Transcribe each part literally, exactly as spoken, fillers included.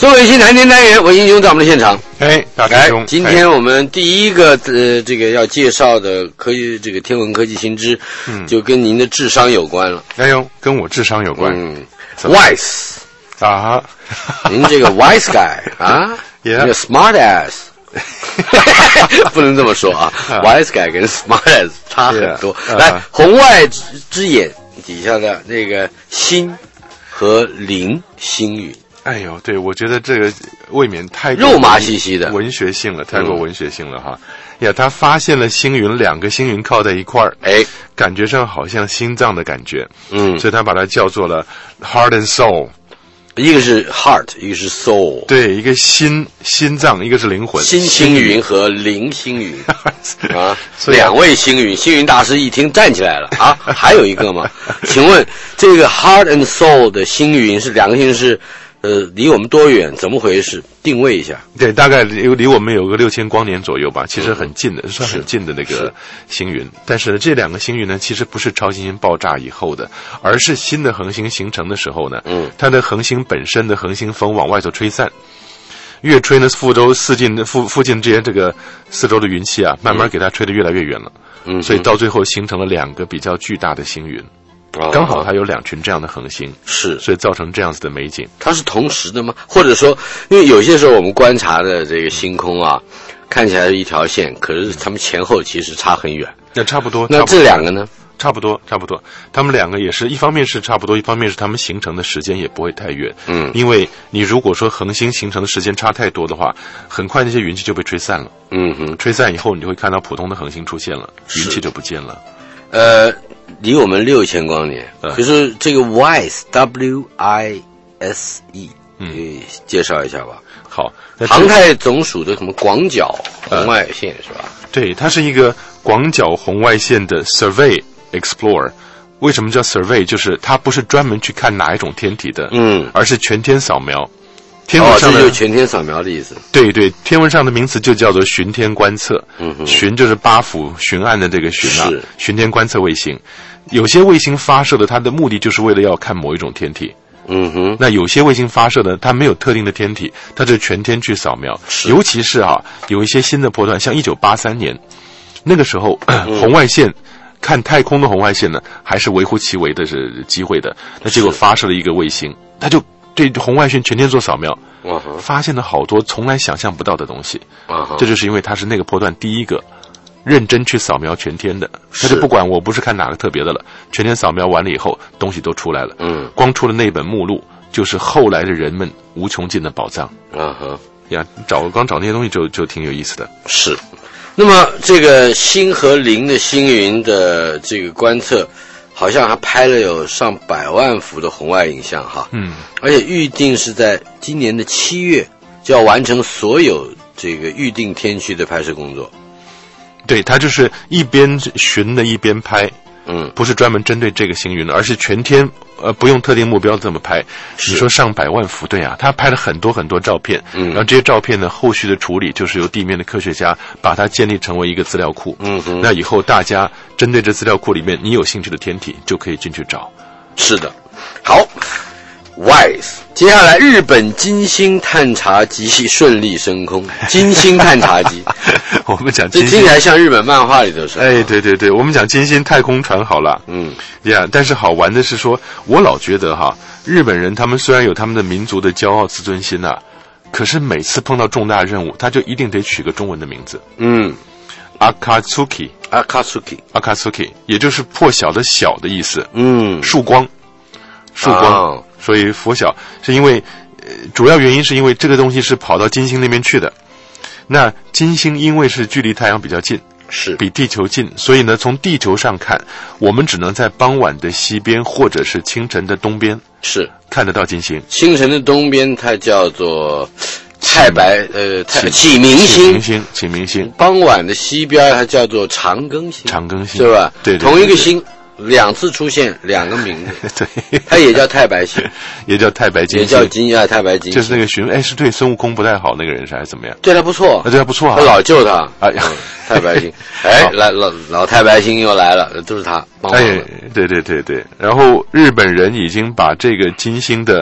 作为新谈天单元，文英兄在我们的现场。 哎，大师兄， 今天我们第一个呃，这个要介绍的科技，这个天文科技新知，嗯，就跟您的智商有关了。 哎呦，跟我智商有关。 嗯 ，wise 啊， 您这个 wise guy 啊，这个 smart ass。不能这么说啊 ，wise guy 跟 smart ass 差很多。Yeah, 来， uh, 红外之眼底下的那个星和灵星云。 哎呦，对，我觉得这个未免太肉麻兮兮的文学性了，太过文学性了哈。嗯、呀，他发现了星云，两个星云靠在一块儿，哎，感觉上好像心脏的感觉，嗯，所以他把它叫做了 heart and soul。 一个是 heart， 一个是 soul， 对，一个心心脏，一个是灵魂。 心星云和灵星云啊，两位星云，星云大师一听站起来了啊，还有一个吗？请问这个 heart and soul 的星云是两个星云是呃离我们多远？怎么回事？定位一下。 对，大概离离我们有个六千光年左右吧，其实很近的，嗯、算很近的那个星云。但是这两个星云呢，其实不是超新星爆炸以后的，而是新的恒星形成的时候呢，嗯，它的恒星本身的恒星风往外头吹散，越吹呢，附周四近附附近这些这个四周的云气啊，慢慢给它吹得越来越远了，嗯，所以到最后形成了两个比较巨大的星云。刚好它有两群这样的恒星， 是， 所以造成这样子的美景。 它是同时的吗？或者说，因为有些时候我们观察的这个星空啊，看起来是一条线，可是它们前后其实差很远。 那差不多。 那这两个呢？ 差不多，差不多。他们两个也是一方面是差不多，一方面是他们形成的时间也不会太远。嗯，因为你如果说恒星形成的时间差太多的话，很快那些云气就被吹散了。嗯哼，吹散以后，你就会看到普通的恒星出现了，云气就不见了。 呃。离我们六千光年，嗯、就是这个 wise W I S E， 嗯，介绍一下吧。 好， 航太总署的什么广角红外线、呃、是吧？ 对，它是一个广角红外线的 Survey Explorer。为什么叫 Survey？ 就是它不是专门去看哪一种天体的，嗯，而是全天扫描。天文上的、 哦、这就是全天扫描的意思。 对对，天文上的名词就叫做巡天观测。嗯哼，巡就是八府巡按的这个巡啊，巡天观测卫星。有些卫星发射的，它的目的就是为了要看某一种天体。嗯哼，那有些卫星发射的，它没有特定的天体，它就全天去扫描。尤其是啊，有一些新的波段，像一九八三年那个时候，嗯、红外线。看太空的红外线呢，还是微乎其微的是机会的。那结果发射了一个卫星，它就对红外线全天做扫描，uh-huh. 发现了好多从来想象不到的东西。Uh-huh. 这就是因为它是那个波段第一个认真去扫描全天的，他就不管我不是看哪个特别的了，全天扫描完了以后，东西都出来了。嗯，光出了那本目录，就是后来的人们无穷尽的宝藏。啊哈呀，找光找那些东西就就挺有意思的。 是。那么这个星和灵的星云的这个观测，好像还拍了有上百万幅的红外影像哈，嗯，而且预定是在今年的七月就要完成所有这个预定天区的拍摄工作。 对，它就是一边巡的一边拍，嗯，不是专门针对这个星云的，而是全天呃不用特定目标这么拍。你说上百万幅，对啊，他拍了很多很多照片，嗯，然后这些照片呢，后续的处理就是由地面的科学家把它建立成为一个资料库，嗯哼，那以后大家针对这资料库里面你有兴趣的天体就可以进去找。 是的，好。wise， 接下来日本金星探查机顺利升空。金星探查机， 我们讲金星， 这听起来像日本漫画里的。 哎，对对对，我们讲金星太空船好了。嗯，呀，但是好玩的是说，我老觉得哈，日本人他们虽然有他们的民族的骄傲自尊心啊，可是每次碰到重大任务，他就一定得取个中文的名字。嗯。Akatsuki， Akatsuki， Akatsuki， 也就是破晓的晓的意思。嗯，曙光，曙光。哦，所以拂晓是因为，呃，主要原因是因为这个东西是跑到金星那边去的。那金星因为是距离太阳比较近，是比地球近，所以呢，从地球上看，我们只能在傍晚的西边或者是清晨的东边是看得到金星。 清晨的东边它叫做太白，呃，太启明星， 启明星，启明星。 傍晚的西边它叫做长庚星， 长庚星， 对吧？ 对，对，对， 同一个星。两次出现两个名字，对，它也叫太白星， 也叫太白金星， 也叫金啊太白金星， 就是那个巡，哎，是对孙悟空不太好那个人是还是怎么样？ 对他不错， 啊，对他不错啊， 他老救他，哎呀，嗯，太白星，哎，来老老太白星又来了，都是他帮忙的。 哎，对对对对，然后日本人已经把这个金星的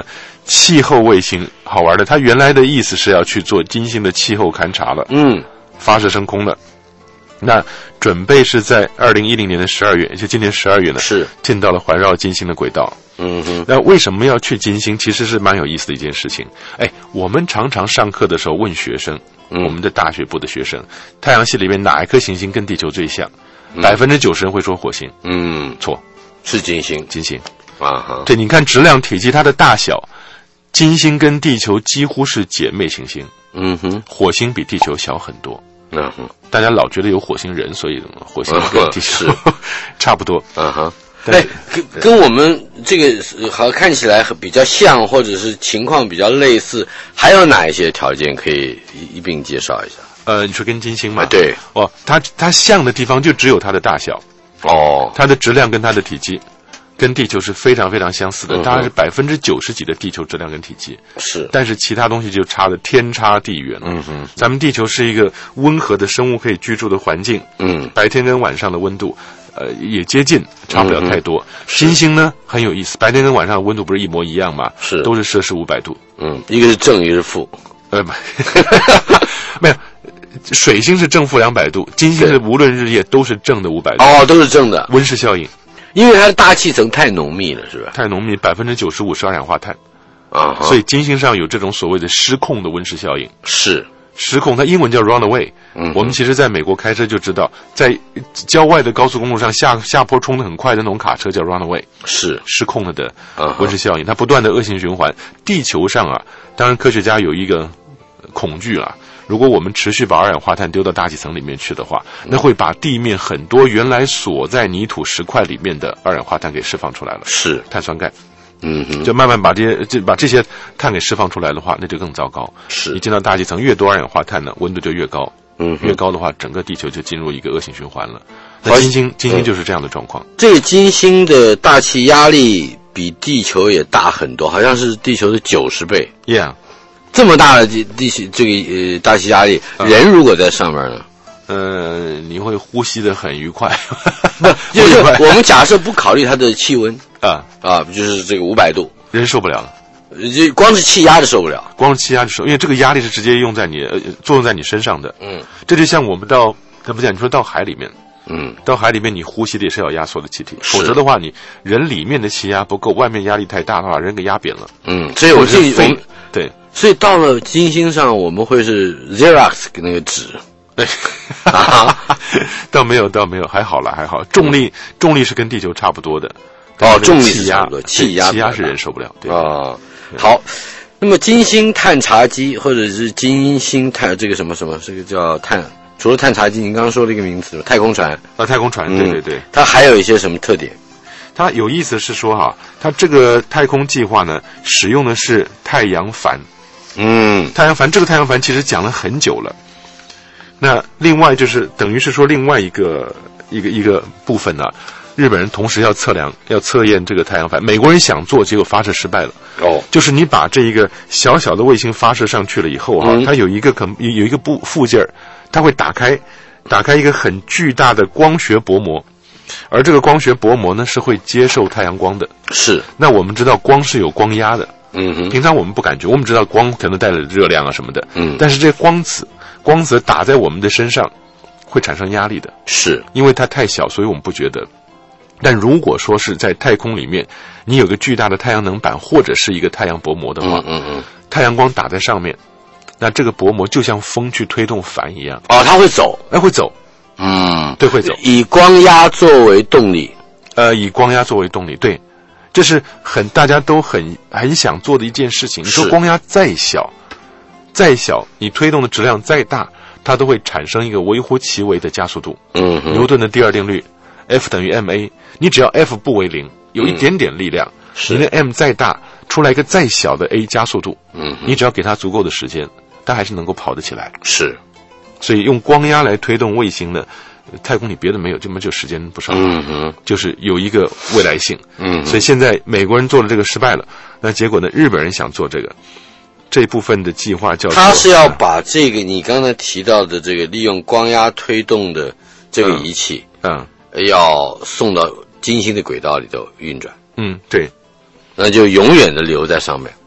气候卫星好玩的，它原来的意思是要去做金星的气候勘察了， 嗯， 发射升空了。那准备是在二零一零年的十二月，就今年十二月呢， 是进到了环绕金星的轨道。 嗯哼， 那为什么要去金星？其实是蛮有意思的一件事情。哎，我们常常上课的时候问学生，嗯、我们的大学部的学生，太阳系里面哪一颗行星跟地球最像？百分之九十人会说火星。 嗯， 错， 是金星。 金星啊哈， 对，你看质量、体积，它的大小，金星跟地球几乎是姐妹行星。 嗯哼， 火星比地球小很多。 嗯哼， 大家老觉得有火星人，所以火星跟地球、 嗯、 差不多。 嗯哼。哎，跟跟我们这个好看起来比较像，或者是情况比较类似，还有哪一些条件可以一一并介绍一下？ 呃，你说跟金星嘛？ 啊、对。 哦，它它像的地方就只有它的大小。 哦。 它的质量跟它的体积，跟地球是非常非常相似的，大概是百分之九十几的地球质量跟体积。 是。 但是其他东西就差的天差地远了。 嗯哼。 咱们地球是一个温和的生物可以居住的环境。 嗯。 白天跟晚上的温度。呃，也接近，差不了太多。嗯、金星呢很有意思，白天跟晚上的温度不是一模一样吗？ 是， 都是摄氏五百度。 嗯，一个是正，一个是负。 呃，没有，水星是正负两百度，金星是无论日夜都是正的五百度。 哦，都是正的。 温室效应， 因为它的大气层太浓密了，是吧？ 太浓密，百分之九十五是二氧化碳。 啊， 所以金星上有这种所谓的失控的温室效应。 是。 失控，它英文叫 runaway。 嗯， 我们其实在美国开车就知道，在郊外的高速公路上下下坡冲得很快的那种卡车叫 runaway， 是失控了的温室效应，它不断的恶性循环。地球上啊，当然科学家有一个恐惧啦，如果我们持续把二氧化碳丢到大气层里面去的话，那会把地面很多原来锁在泥土石块里面的二氧化碳给释放出来了， 是碳酸钙。 嗯哼， 就慢慢把这些这把这些碳给释放出来的话，那就更糟糕。 是， 你进到大气层越多二氧化碳呢，温度就越高。 嗯， 越高的话，整个地球就进入一个恶性循环了。那金星，金星就是这样的状况。 这个金星的大气压力比地球也大很多，好像是地球的九十倍。 Yeah， 这么大的地地气这个呃大气压力，嗯、人如果在上面呢？ 呃，你会呼吸得很愉快。 不，就是我们假设不考虑它的气温啊啊，就是这个五百度， 人受不了了。 就光是气压就受不了， 光是气压就受，因为这个压力是直接用在你呃作用在你身上的。 嗯， 这就像我们到怎么讲？你说到海里面， 嗯， 到海里面你呼吸的也是要压缩的气体，否则的话，你人里面的气压不够，外面压力太大的话，人给压扁了。 嗯，所以我这我们对， 所以到了金星上，我们会是 Xerox 那个纸。 对，倒没有，倒没有，还好了，还好。重力，重力是跟地球差不多的。 哦，重力气压， 气压， 气压是人受不了。对啊，好。那么金星探查机或者是金星探这个什么什么，这个叫探，除了探查机，您刚刚说了一个名词，太空船啊，太空船，对对对。 它还有一些什么特点？ 它有意思是说哈，它这个太空计划呢，使用的是太阳帆。 嗯， 太阳帆这个太阳帆其实讲了很久了。那另外就是等于是说另外一个一个一个部分呢、啊，日本人同时要测量要测验这个太阳帆，美国人想做，结果发射失败了。 哦， 就是你把这一个小小的卫星发射上去了以后哈、啊嗯，它有一个可有一个部附件，它会打开打开一个很巨大的光学薄膜，而这个光学薄膜呢是会接受太阳光的。 是， 那我们知道光是有光压的。 嗯哼， 平常我们不感觉，我们知道光可能带了热量啊什么的。 嗯， 但是这光子。光子打在我们的身上会产生压力的， 是因为它太小，所以我们不觉得。但如果说是在太空里面，你有个巨大的太阳能板或者是一个太阳薄膜的话， 嗯嗯嗯， 太阳光打在上面，那这个薄膜就像风去推动帆一样。 哦，它会走， 哎，会走， 嗯， 对，会走。 以光压作为动力， 呃，以光压作为动力，对，这是很大家都很很想做的一件事情。你说光压再小。再小，你推动的质量再大，它都会产生一个微乎其微的加速度。 嗯， 牛顿的第二定律 ，F 等于 ma， 你只要 F 不为零，有一点点力量， 是、 嗯、你的 m 再大，出来一个再小的 a 加速度， 嗯， 你只要给它足够的时间，它还是能够跑得起来。 是， 所以用光压来推动卫星呢，太空里别的没有，这么就时间不少， 嗯哼， 就是有一个未来性。 嗯， 所以现在美国人做了这个失败了，那结果呢，日本人想做这个。这部分的计划叫做， 他是要把这个你刚才提到的这个利用光压推动的这个仪器， 嗯， 嗯要送到金星的轨道里头运转。 嗯，对， 那就永远的留在上面。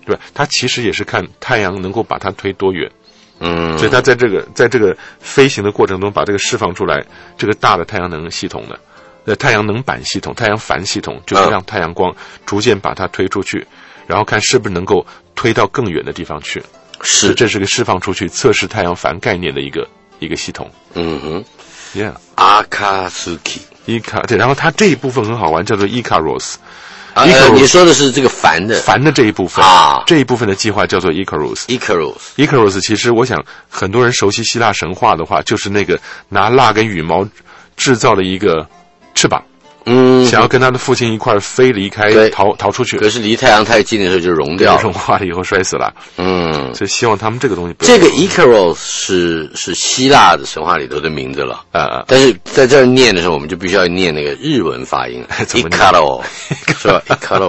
对吧？它其实也是看太阳能够把它推多远。 嗯， 所以它在这个在这个飞行的过程中，把这个释放出来，这个大的太阳能系统呢，呃，太阳能板系统、太阳帆系统，就是让太阳光逐渐把它推出去，然后看是不是能够推到更远的地方去。 是， 这是个释放出去测试太阳帆概念的一个一个系统。 嗯哼 ，Yeah， 阿卡苏基， 伊卡对，然后它这一部分很好玩，叫做 Icarus。 啊，呃，你说的是这个帆的帆的这一部分啊， 这一部分的计划叫做 Icarus。Icarus Icarus， 其实我想很多人熟悉希腊神话的话，就是那个拿蜡跟羽毛制造的一个翅膀，嗯，想要跟他的父亲一块飞离开，逃逃出去。 可是离太阳太近的时候就融掉了， 融化了以后摔死了。嗯，所以希望他们这个东西不要。 这个 Icarus 是是希腊的神话里头的名字了，啊啊！但是在这儿念的时候，我们就必须要念那个日文发音 ，Icarus 是吧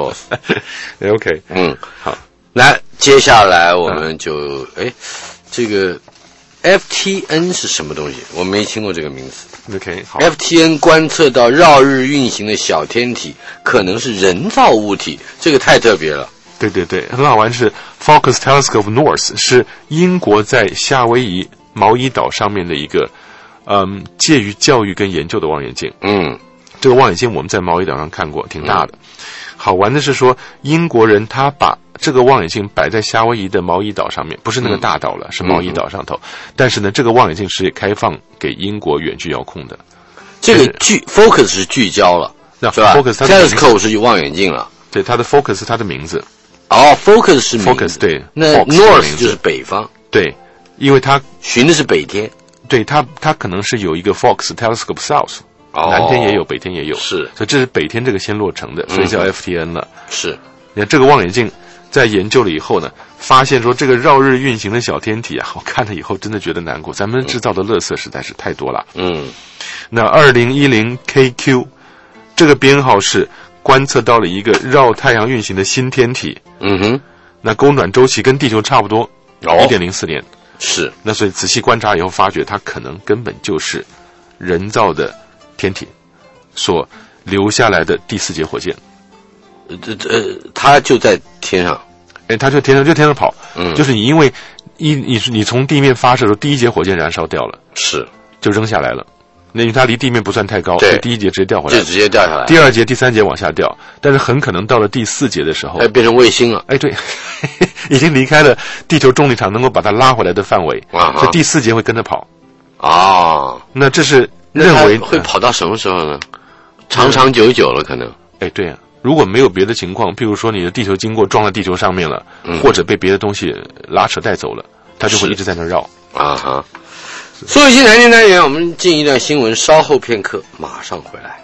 ？Icarus，OK， 嗯，好，来，接下来我们就哎，这个 F T N 是什么东西？我没听过这个名字。 OK， 好 ，F T N 观测到绕日运行的小天体可能是人造物体，这个太特别了。 对对对，很好玩是 Focus Telescope North 是英国在夏威夷毛伊岛上面的一个嗯介于教育跟研究的望远镜。嗯，这个望远镜我们在毛伊岛上看过，挺大的。嗯、好玩的是说英国人他把这个望远镜摆在夏威夷的毛伊岛上面，不是那个大岛了，嗯、是毛伊岛上头。嗯、但是呢，这个望远镜是开放给英国远距遥控的。 这个聚 focus 是聚焦了，是吧 ？focus telescope 是望远镜了。 对，它的 focus 它的名字。 哦 ，focus 是 focus 对， 那 north 就是北方。 对，因为它寻的是北天。 对，它它可能是有一个 Fox Telescope South，、哦、南天也有，北天也有。 是， 所以这是北天这个先落成的，所以叫 F T N 了。 嗯、是， 你看这个望远镜在研究了以后呢，发现说这个绕日运行的小天体啊，我看了以后真的觉得难过，咱们制造的垃圾实在是太多了。嗯，那二零一零 K Q 这个编号是观测到了一个绕太阳运行的新天体。嗯哼，那公转周期跟地球差不多，一点零四年。 是， 那所以仔细观察以后，发觉它可能根本就是人造的天体所留下来的第四节火箭。 呃呃，它就在天上， 哎，它就天上就天上跑。嗯，就是你因为一你你从地面发射的时候，第一节火箭燃烧掉了， 是， 就扔下来了。那因为它离地面不算太高， 对， 第一节直接掉回来， 就直接掉下来。 第二节、第三节往下掉，但是很可能到了第四节的时候， 哎，变成卫星了。 哎，对，已经离开了地球重力场能够把它拉回来的范围，啊、所以第四节会跟着跑。啊，那这是认为会跑到什么时候呢？长长久久了，可能。 哎，对啊，如果没有别的情况，譬如说你的地球经过撞到地球上面了，嗯、或者被别的东西拉扯带走了，它就会一直在那绕。啊哈。 所有新谈天单元，我们进一段新闻，稍后片刻马上回来。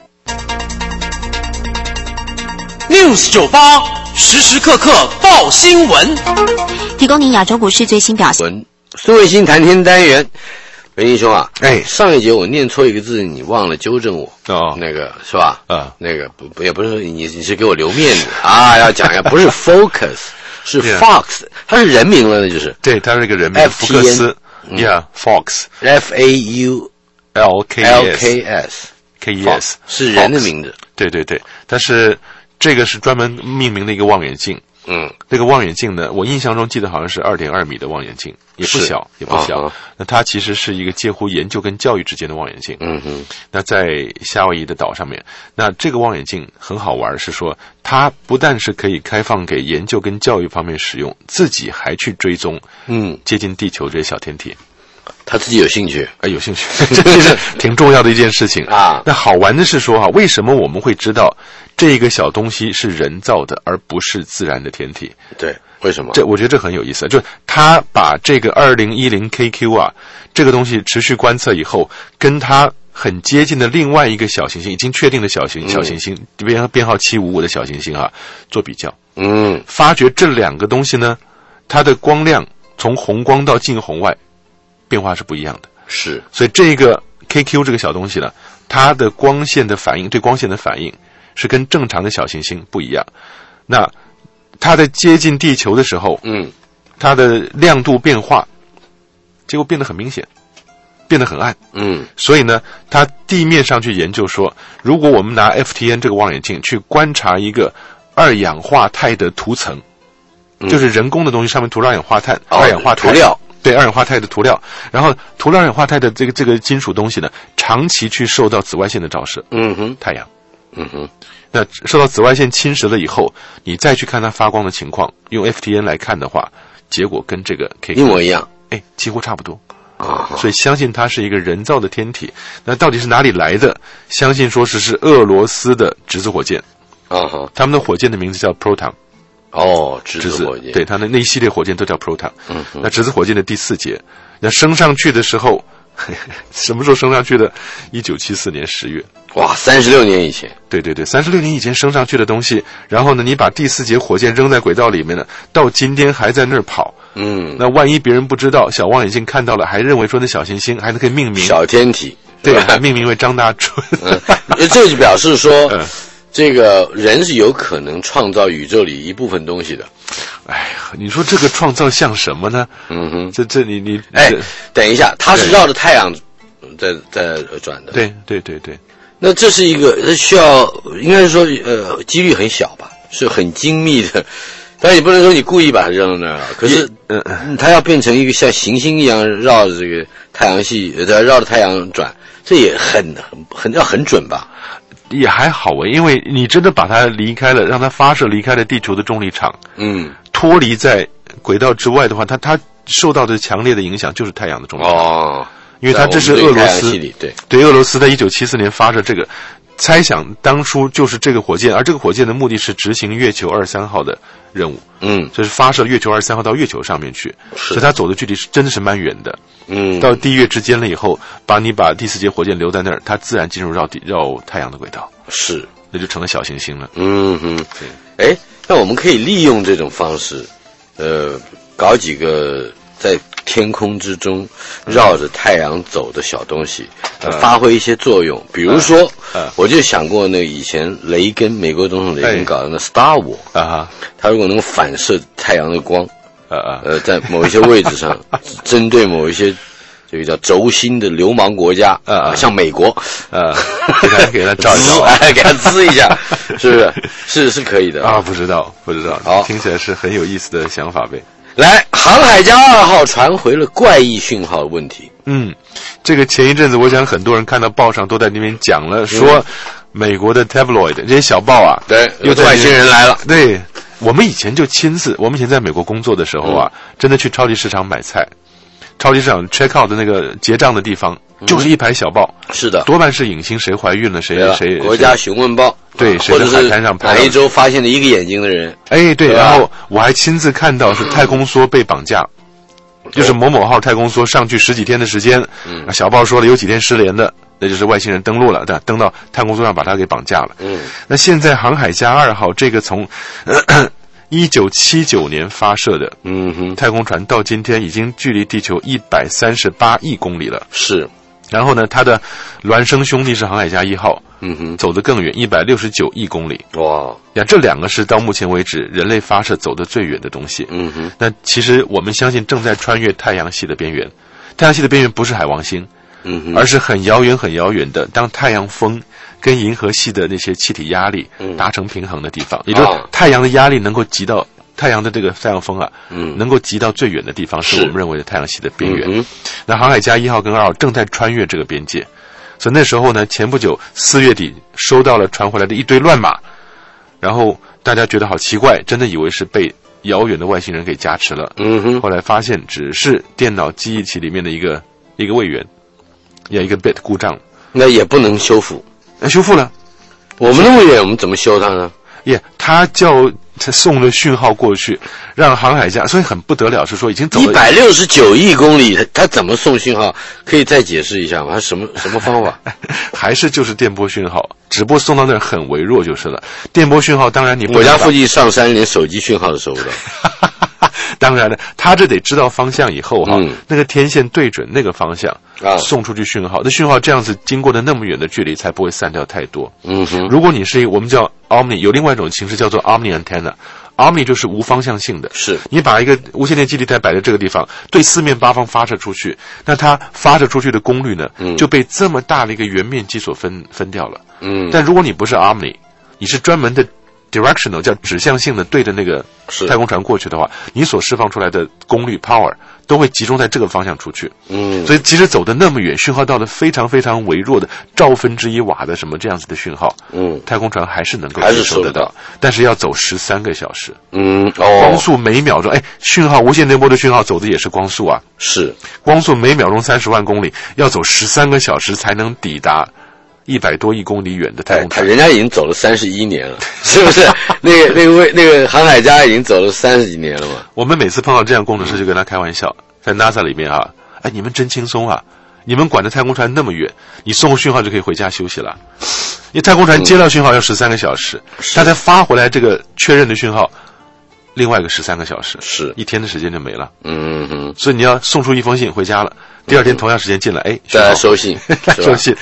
News 九八时时刻刻报新闻， 提供您亚洲股市最新表现。 孙卫星谈天单元，文英兄啊，哎，上一节我念错一个字，你忘了纠正我哦，那个是吧？啊，那个不也不是说你你是给我留面子啊，要讲一下，不是 Focus 是 Fox， 它是人名了，那就是对，它是一个人名，福克斯。Yeah, Fox. F A U L K S K E S 是人的名字。 对对对，但是这个是专门命名的一个望远镜。嗯，这个望远镜呢，我印象中记得好像是二点二米的望远镜，也不小，也不小。啊、那它其实是一个介乎研究跟教育之间的望远镜。嗯哼。那在夏威夷的岛上面，那这个望远镜很好玩，是说它不但是可以开放给研究跟教育方面使用，自己还去追踪，嗯，接近地球这些小天体。 他自己有兴趣， 哎，有兴趣，这是挺重要的一件事情啊。那好玩的是说啊，为什么我们会知道这个小东西是人造的，而不是自然的天体？ 对，为什么？ 这我觉得这很有意思，就是他把这个二零一零 K Q 啊这个东西持续观测以后，跟它很接近的另外一个小行星，已经确定的小行、嗯、小行星编编号七五五的小行星啊做比较，嗯，发觉这两个东西呢，它的光亮从红光到近红外变化是不一样的， 是， 所以这个 K Q 这个小东西呢，它的光线的反应，对光线的反应是跟正常的小行星不一样。那它在接近地球的时候，嗯，它的亮度变化，结果变得很明显，变得很暗，嗯，所以呢，它地面上去研究说，如果我们拿 F T N 这个望远镜去观察一个二氧化钛的涂层。 嗯、就是人工的东西，上面涂了二氧化碳、 哦、 二氧化涂料， 对，二氧化钛的涂料。然后涂了二氧化钛的这个这个金属东西呢，长期去受到紫外线的照射， 嗯哼， 太阳， 嗯哼， 那受到紫外线侵蚀了以后，你再去看它发光的情况，用 F T N 来看的话，结果跟这个可以一模一样， 哎，几乎差不多。 啊， 所以相信它是一个人造的天体。那到底是哪里来的？相信说是是俄罗斯的质子火箭。 啊哈， 他们的火箭的名字叫 Proton。 哦，质子火箭， 对，它的那一系列火箭都叫 Proton。 嗯， 那质子火箭的第四节，那升上去的时候，什么时候升上去的？一九七四年十月。 哇，三十六年以前。 对对对，三十六年以前升上去的东西，然后呢，你把第四节火箭扔在轨道里面呢，到今天还在那儿跑。 嗯， 那万一别人不知道，小望远镜看到了，还认为说那小行星还能可以命名小天体， 对，还命名为张大春。 嗯，这就表示说， 嗯， 这个人是有可能创造宇宙里一部分东西的。 哎呀，你说这个创造像什么呢？ 嗯哼， 这这你你哎，等一下，它是绕着太阳在在转的。 对对对对。 那这是一个需要，应该是说，呃，几率很小吧，是很精密的。但你不能说你故意把它扔到那儿啊。可是，嗯，它要变成一个像行星一样绕着这个太阳系，呃，绕着太阳转，这也很很很要很准吧？ 也还好啊，因为你真的把它离开了，让它发射离开了地球的重力场， 嗯， 脱离在轨道之外的话，它它受到的强烈的影响就是太阳的重力场。 哦， 因为它这是俄罗斯， 对对，俄罗斯在一九七四年发射这个，猜想当初就是这个火箭，而这个火箭的目的是执行月球二十三号的任务， 嗯， 就是发射月球二十三号到月球上面去，所以它走的距离是真的是蛮远的， 嗯， 到地月之间了以后，把你把第四节火箭留在那儿，它自然进入绕地绕太阳的轨道， 是， 那就成了小行星了。 嗯哼，对，哎，那我们可以利用这种方式，呃，搞几个在天空之中绕着太阳走的小东西，呃、发挥一些作用。比如说，呃、我就想过那个以前雷根，美国总统雷根搞的那 Star War 啊， 他如果能反射太阳的光， 啊啊， 呃，在某一些位置上，针对某一些这个叫轴心的流氓国家啊，像美国， 啊，给他给他照一照， 哎，给他滋一下，是不是？是是可以的啊，不知道不知道， 好， 听起来是很有意思的想法呗。 来，航海家二号传回了怪异讯号的问题。 嗯，这个前一阵子，我想很多人看到报上都在那边讲了，说、嗯、美国的 tabloid 这些小报啊， 对，有外星人来了。 对，我们以前就亲自，我们以前在美国工作的时候啊，嗯、真的去超级市场买菜，超级市场 check out 的那个结账的地方，嗯、就是一排小报。 是的， 多半是影星谁怀孕了，谁谁国家询问报。 对， 或者是海滩上哪一周发现了一个眼睛的人？ 哎，对，然后我还亲自看到是太空梭被绑架，嗯、就是某某号太空梭上去十几天的时间，嗯，小报说了有几天失联的，那就是外星人登陆了，对，登到太空梭上把它给绑架了。 嗯， 那现在航海家二号这个从一九七九年发射的， 嗯哼， 太空船到今天已经距离地球一百三十八亿公里了。 是。 然后呢，它的孪生兄弟是航海家一号， 嗯哼， 走得更远，一百六十九亿公里。 哇， 呀，这两个是到目前为止人类发射走得最远的东西。 嗯哼， 那其实我们相信正在穿越太阳系的边缘，太阳系的边缘不是海王星， 嗯哼， 而是很遥远很遥远的，当太阳风跟银河系的那些气体压力达成平衡的地方，嗯、也就是太阳的压力能够集到。太阳的这个太阳风啊， 嗯， 能够集到最远的地方，是我们认为的太阳系的边缘。 嗯、 那航海家一号跟二号正在穿越这个边界，所以那时候呢，前不久四月底收到了传回来的一堆乱码，然后大家觉得好奇怪，真的以为是被遥远的外星人给加持了。 嗯哼， 后来发现只是电脑记忆体里面的一个一个位元，有一个 bit 故障， 那也不能修复。 那修复了， 我们的位元我们怎么修它呢？ 耶，他叫他送了讯号过去，让航海家，所以很不得了，是说已经走了一百六十九亿公里，他他怎么送讯号？可以再解释一下吗？他什么什么方法？ 还是就是电波讯号，只不过送到那儿很微弱就是了。电波讯号当然你我家附近上山连手机讯号都收不到。 当然了，他这得知道方向以后哈， 嗯、 那个天线对准那个方向啊， 送出去讯号。那讯号这样子经过的那么远的距离，才不会散掉太多。 嗯哼， 如果你是一个我们叫 Omni， 有另外一种形式叫做 Omni antenna。Omni 就是无方向性的， 是你把一个无线电基地台摆在这个地方，对四面八方发射出去，那它发射出去的功率呢， 嗯、 就被这么大的一个圆面积所分分掉了。 嗯， 但如果你不是 Omni， 你是专门的 directional 叫指向性的对着那个太空船过去的话，你所释放出来的功率 power 都会集中在这个方向出去。嗯，所以即使走得那么远，讯号到了非常非常微弱的兆分之一瓦的什么这样子的讯号，嗯，太空船还是能够接收得到，但是要走十三个小时。嗯，哦，光速每秒钟，哎，讯号无线电波的讯号走的也是光速啊， 是光速每秒钟三十万公里，要走十三个小时才能抵达一百多亿公里远的太空船。 人家已经走了三十一年了，是不是？那个那个位那个航海家已经走了三十几年了嘛。 我们每次碰到这样工程师就跟他开玩笑，在 NASA 里面啊，哎，你们真轻松啊，你们管着太空船那么远，你送个讯号就可以回家休息了。因为太空船接到讯号要十三个小时，它才发回来这个确认的讯号，另外一个十三个小时， 是一天的时间就没了。嗯嗯，所以你要送出一封信回家了，第二天同样时间进来，哎， 再来收信， 再收信。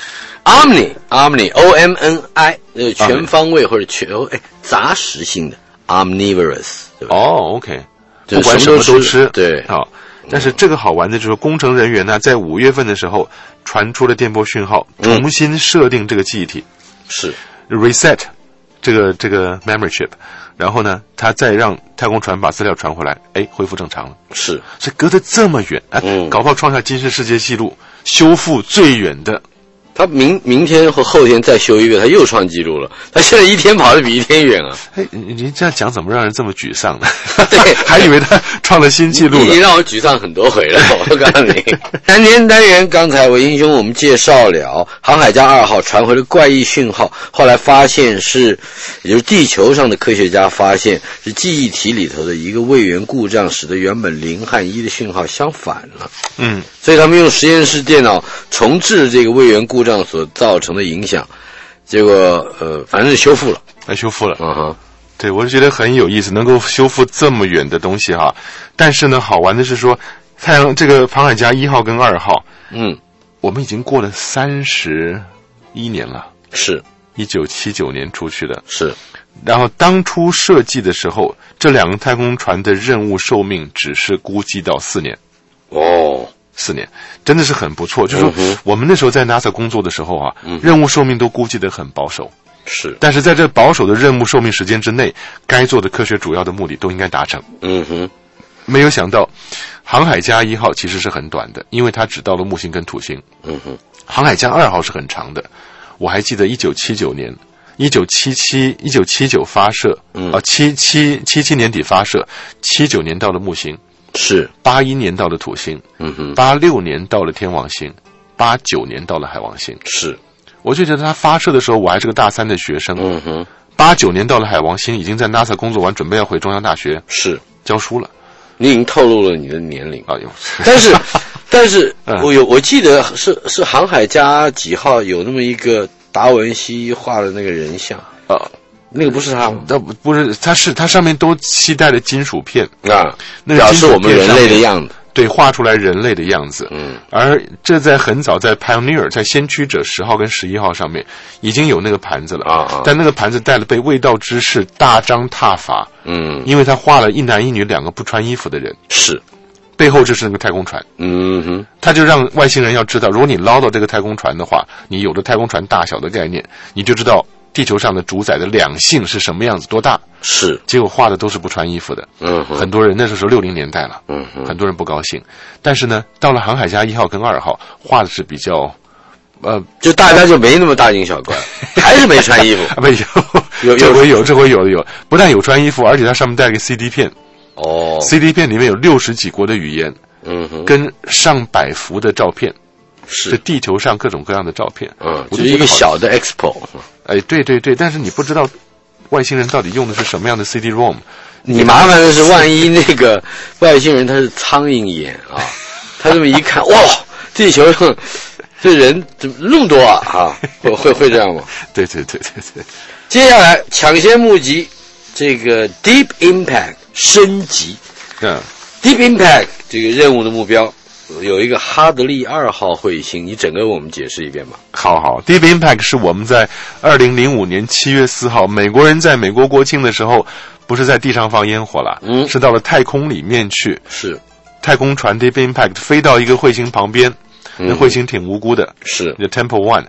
Omni Omni O M N I 呃全方位或者全哎杂食性的 omnivorous 对吧？ 哦 ，OK， 不管什么都吃， 对， 好。但是这个好玩的就是工程人员呢，在五月份的时候传出了电波讯号，重新设定这个记忆体， 是 reset 这个这个 memory chip， 然后呢，他再让太空船把资料传回来，哎，恢复正常了。 是， 所以隔得这么远，哎，嗯、搞不好创下吉尼斯世界纪录，修复最远的。 他明明天和后天再修一个，他又创纪录了。他现在一天跑得比一天远啊！ 哎，你这样讲怎么让人这么沮丧呢？对，还以为他创了新纪录了。 你让我沮丧很多回了，我告诉你。三天单元，刚才韦英兄我们介绍了航海家二号传回了怪异讯号，后来发现是，也就是地球上的科学家发现是记忆体里头的一个位元故障，使得原本零和一的讯号相反了。嗯，所以他们用实验室电脑重置这个位元故障所造成的影响，结果呃，反正是修复了， 哎，修复了， 嗯哼， 对，我就觉得很有意思，能够修复这么远的东西哈。但是呢，好玩的是说，太阳这个航海家一号跟二号，嗯，我们已经过了三十一年了， 是， 一九七九年出去的， 是， 然后当初设计的时候，这两个太空船的任务寿命只是估计到四年， 哦。 四年真的是很不错，就是说我们那时候在 NASA 工作的时候啊，嗯、任务寿命都估计得很保守， 是， 但是在这保守的任务寿命时间之内，该做的科学主要的目的都应该达成。嗯哼，没有想到航海家一号其实是很短的，因为它只到了木星跟土星。嗯哼，航海家二号是很长的，我还记得一九七九年。一九七七一九七九发射，嗯啊七七七七年底发射，七九年到了木星。 是八一年到了土星，嗯哼，八六年到了天王星，八九年到了海王星。 是， 我就觉得他发射的时候，我还是个大三的学生，嗯哼，八九年到了海王星，已经在 NASA 工作完，准备要回中央大学是教书了。 你已经透露了你的年龄啊！有， 但是但是、嗯、我有我记得是是航海家几号有那么一个达文西画的那个人像啊。那个不是他， 那不是，他是他上面都期待了金属片啊，那表示我们人类的样子， 对，画出来人类的样子。嗯，而这在很早在 Pioneer 在先驱者十号跟十一号上面已经有那个盘子了啊啊，但那个盘子带了被未道之士大张挞伐。嗯，因为他画了一男一女两个不穿衣服的人， 是背后就是那个太空船。嗯哼，他就让外星人要知道，如果你捞到这个太空船的话，你有了太空船大小的概念，你就知道地球上的主宰的两性是什么样子，多大？ 是， 结果画的都是不穿衣服的。嗯，很多人那时候六零年代了，嗯，很多人不高兴。但是呢，到了航海家一号跟二号，画的是比较，呃， 就大家就没那么大惊小怪，还是没穿衣服。 没有，有这回有，这回有的有，不但有穿衣服，而且它上面带了个 C D 片。哦 ，C D 片里面有六十几国的语言，嗯哼，跟上百幅的照片。是地球上各种各样的照片， 嗯，就是一个小的 Expo， 哎，对对对，但是你不知道外星人到底用的是什么样的 C D ROM， 你麻烦的是万一那个外星人他是苍蝇眼啊，他这么一看，哇，地球上这人怎么那么多啊？啊，会会会这样吗？ 对对对对对。 接下来抢先募集这个 Deep Impact 升级，嗯 ，Deep Impact 这个任务的目标。有一个哈德利二号彗星，你整个我们解释一遍吧。 好好 ，Deep Impact 是我们在二零零五年七月四号，美国人在美国国庆的时候，不是在地上放烟火了，嗯，是到了太空里面去。 是， 太空船 Deep Impact 飞到一个彗星旁边，嗯、那彗星挺无辜的， 是， 叫 Temple One，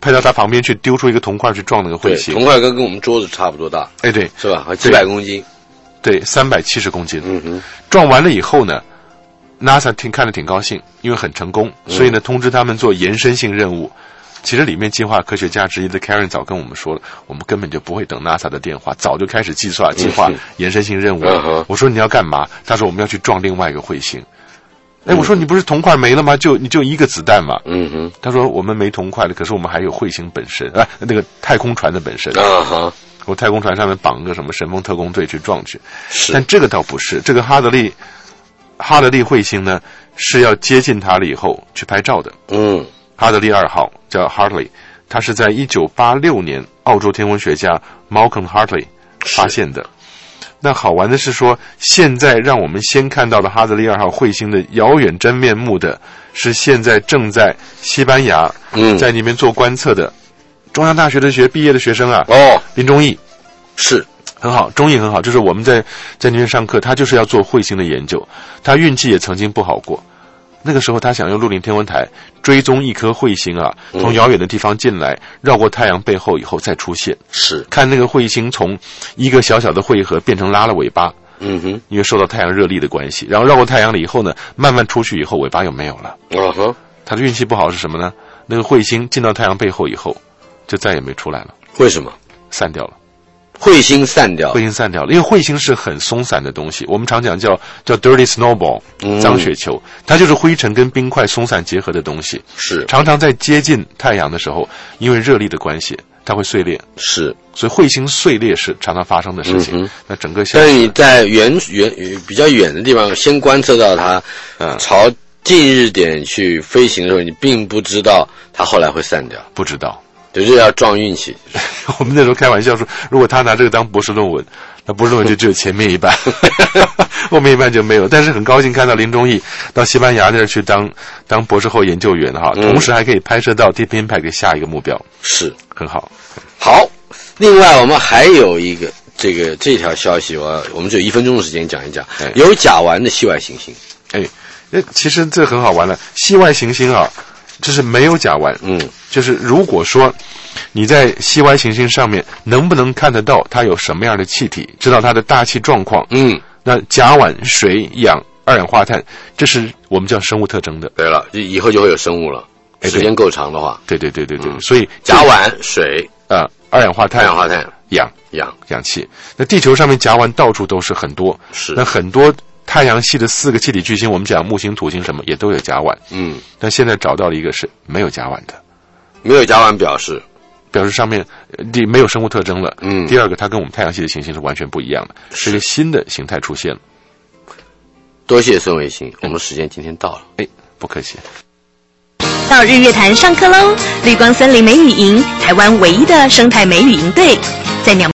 派到它旁边去，丢出一个铜块去撞那个彗星。 铜块跟跟我们桌子差不多大， 哎，对， 是吧？几百公斤， 对，三百七十公斤。 嗯哼， 撞完了以后呢 ，NASA 挺看着挺高兴，因为很成功，所以呢，通知他们做延伸性任务。其实里面计划科学家之一的 Karen 早跟我们说了，我们根本就不会等 NASA 的电话，早就开始计划计划延伸性任务了。嗯、我说你要干嘛？他说我们要去撞另外一个彗星。哎，我说你不是铜块没了吗？就你就一个子弹嘛。嗯哼。他说我们没铜块了，可是我们还有彗星本身啊，那个太空船的本身。啊哈。我太空船上面绑个什么神风特工队去撞去。是。但这个倒不是，这个哈德利哈德利彗星呢是要接近它了以后去拍照的。嗯。哈德利二号叫 Hartley， 它是在一九八六年澳洲天文学家 Malcolm Hartley 发现的。那好玩的是说，现在让我们先看到的哈德利二号彗星的遥远真面目的，是现在正在西班牙、嗯、在那边做观测的中央大学的学毕业的学生啊。哦，林忠义是很好，忠义很好，就是我们在在那边上课，他就是要做彗星的研究，他运气也曾经不好过。那个时候他想用鹿林天文台追踪一颗彗星啊，从遥远的地方进来，绕过太阳背后以后再出现，是看那个彗星从一个小小的汇合变成拉了尾巴，嗯哼，因为受到太阳热力的关系，然后绕过太阳了以后呢，慢慢出去以后尾巴又没有了。嗯哼，他的运气不好是什么呢？那个彗星进到太阳背后以后，就再也没出来了。 为什么？ 散掉了。 彗星散掉， 彗星散掉了，因为彗星是很松散的东西，我们常讲叫叫 dirty snowball， 脏雪球，它就是灰尘跟冰块松散结合的东西，是常常在接近太阳的时候，因为热力的关系，它会碎裂，是，所以彗星碎裂是常常发生的事情。嗯、那整个小， 但是你在远远比较远的地方先观测到它，嗯，朝近日点去飞行的时候，你并不知道它后来会散掉， 不知道。 就是要撞运气。 我们那时候开玩笑说，如果他拿这个当博士论文，那博士论文就只有前面一半，后面一半就没有。但是很高兴看到林忠义到西班牙那儿去当当博士后研究员哈，同时还可以拍摄到 Deep Impact 的下一个目标，是很好。 好，另外我们还有一个这个这条消息，我我们只有一分钟的时间讲一讲，哎、有甲烷的系外行星。 哎，那其实这很好玩了，系外行星啊。就是没有甲烷，嗯，就是如果说你在系外行星上面能不能看得到它有什么样的气体，知道它的大气状况，嗯，那甲烷、水、氧、二氧化碳，这是我们叫生物特征的。 对了，以后就会有生物了，哎、时间够长的话。 对对对对对，嗯、所以甲烷、水啊、呃，二氧化碳、 二氧化碳、 氧、 氧、 氧气。那地球上面甲烷到处都是很多，是那很多。太阳系的四个气体巨星，我们讲木星、土星什么也都有甲烷，嗯，但现在找到了一个是没有甲烷的， 没有甲烷表示， 表示上面第没有生物特征了，嗯，第二个它跟我们太阳系的行星是完全不一样的，是一个新的形态出现了。 多谢孙维新，我们时间今天到了， 哎，不客气。 到日月潭上课喽！绿光森林美语营，台湾唯一的生态美语营队，在鸟。